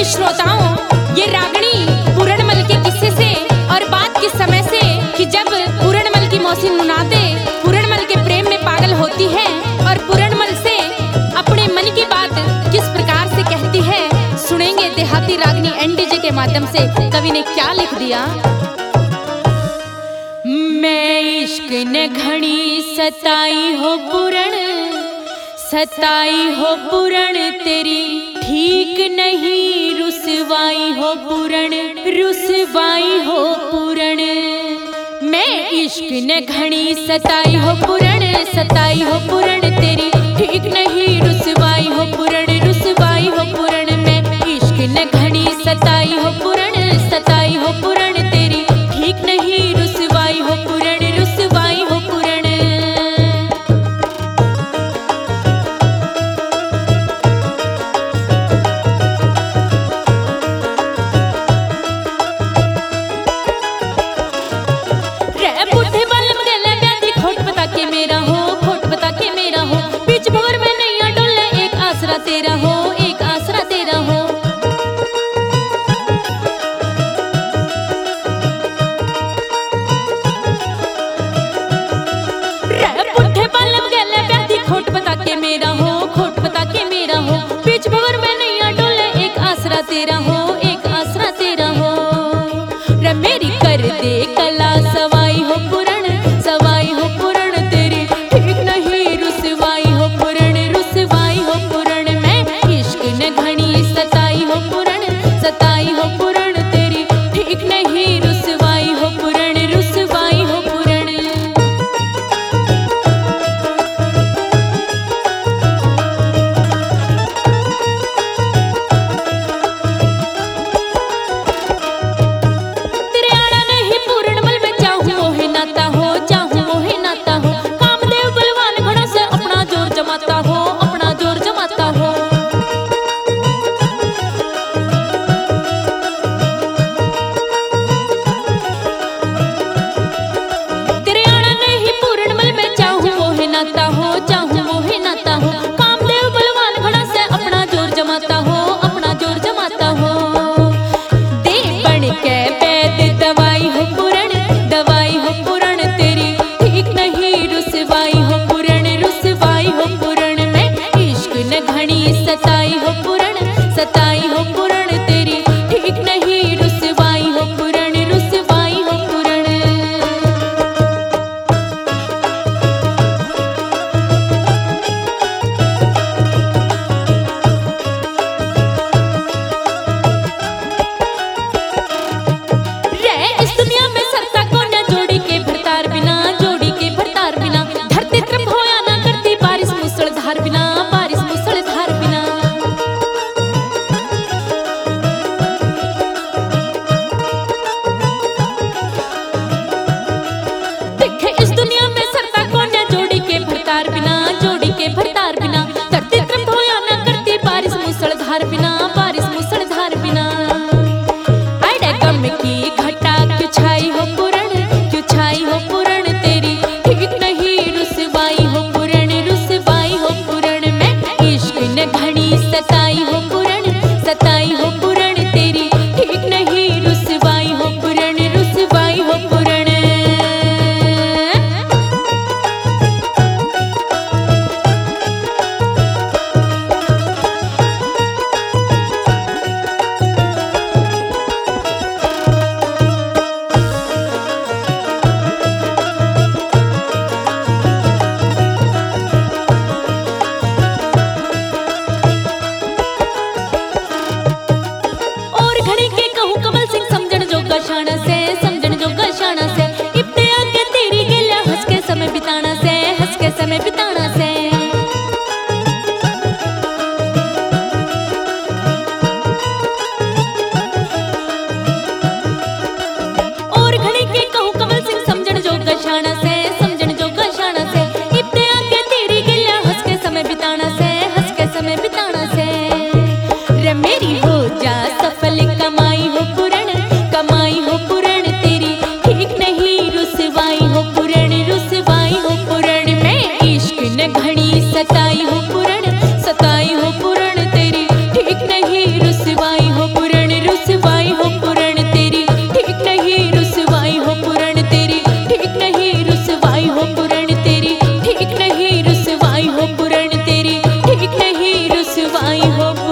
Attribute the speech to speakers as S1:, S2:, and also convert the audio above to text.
S1: प्रेमी श्रोताओं, ये रागनी पूरणमल के किस्से से और बात किस समय से कि जब पूरणमल की मौसी नुनाते पूरणमल के प्रेम में पागल होती है और पूरणमल से अपने मन की बात किस प्रकार से कहती है, सुनेंगे देहाती रागनी एनडीजे के माध्यम से। कवि ने क्या लिख दिया। मैं इश्क ने घड़ी सताई हो पूरण, सताई हो पूरण तेरी ठीक नहीं रुसवाई हो पूरण, रुसवाई हो पूरण। मैं इश्क ने घड़ी सताई हो पूरण, सताई हो पूरण तेरी ठीक नहीं रुसवाई हो पूरण, रुसवाई हो पूरण। मैं इश्क ने घड़ी सताई हो पूरण, सताई हो पूरण तेरी ठीक नहीं रुसवाई हो पूरण, रुसवाई हो पूरण। तेरा हो एक आसरा तेरा हो, पुट्ठे बालम गले प्यादी खोट पता के मेरा हो, खोट पता के मेरा हो। बीच भंवर में नैया डोले एक आसरा तेरा हो, एक आसरा तेरा हो। रे मेरी कर दे कला सवाई हो पूरण, सवाई हो पूरण तेरी ठीक नहीं रुसवाई हो पूरण, रुसवाई हो पूरण। घड़ी सताई हो पूरण, सताई हो पूरण तेरी ठीक नहीं रुसवाई हो पूरण, रुसवाई हो पूरण। हो